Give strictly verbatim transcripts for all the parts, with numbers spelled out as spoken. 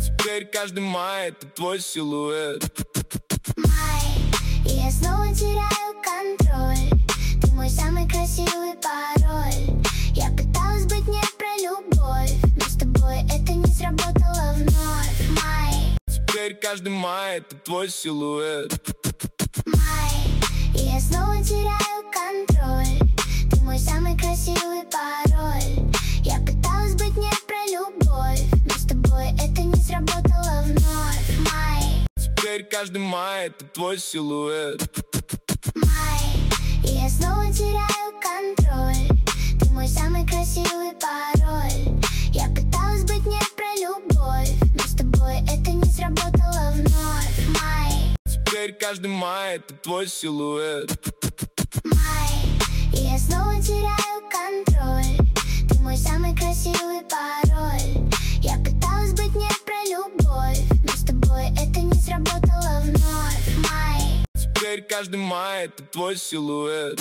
Теперь каждый май — это твой силуэт. Май, и я снова теряю контроль. Ты мой самый красивый пароль. Я пыталась быть не про любовь, но с тобой это не сработало вновь. Май, Теперь каждый май — это твой силуэт. май, и я снова теряю контроль. Ты мой самый красивый пароль. Я пыталась быть не про любовь, но с тобой это не сработало вновь. Май, Теперь каждый май — это твой силуэт. май, и я снова теряю контроль. Ты мой самый красивый пароль. Я пыталась быть не про любовь, но с тобой это не сработало вновь. Май, Теперь каждый май — это твой силуэт. май, и я снова теряю контроль. Ты мой самый красивый пароль. Я пыталась быть не про любовь, но с тобой это не сработало вновь. Май, Теперь каждый май — это твой силуэт.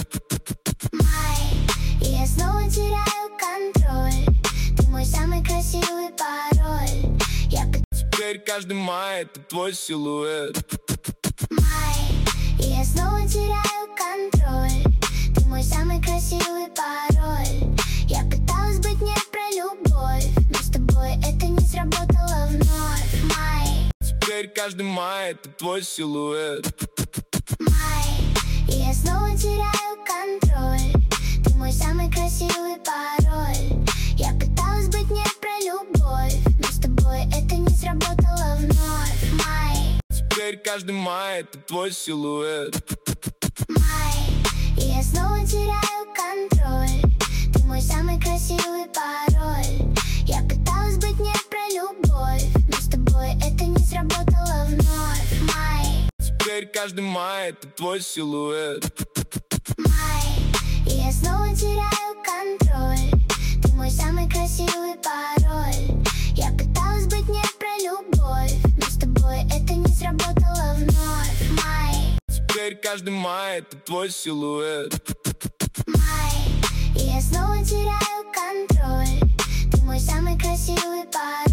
май, и я снова теряю контроль. Ты мой самый красивый пароль. Я пыталась Теперь каждый май — это твой силуэт. Май, и я снова теряю контроль. Ты мой самый красивый пароль. Я пыталась быть не про любовь, но с тобой это не сработало вновь. Май, Теперь каждый май — это твой силуэт. май, и я снова теряю контроль. Ты мой самый красивый пароль. Я пыталась быть не про любовь, но с тобой это не сработало вновь. Май, Теперь каждый май — это твой силуэт. май, и я снова теряю контроль. Ты мой самый красивый пароль. Я пыталась быть не про любовь, но с тобой это не сработало вновь. Май, Теперь каждый май — это твой силуэт. май, и я снова теряю контроль. Ты мой самый красивый пароль. Я пыталась быть не про любовь, но с тобой это не сработало вновь. Май, Теперь каждый май — это твой силуэт. май, и я снова теряю контроль. Ты мой самый красивый пароль.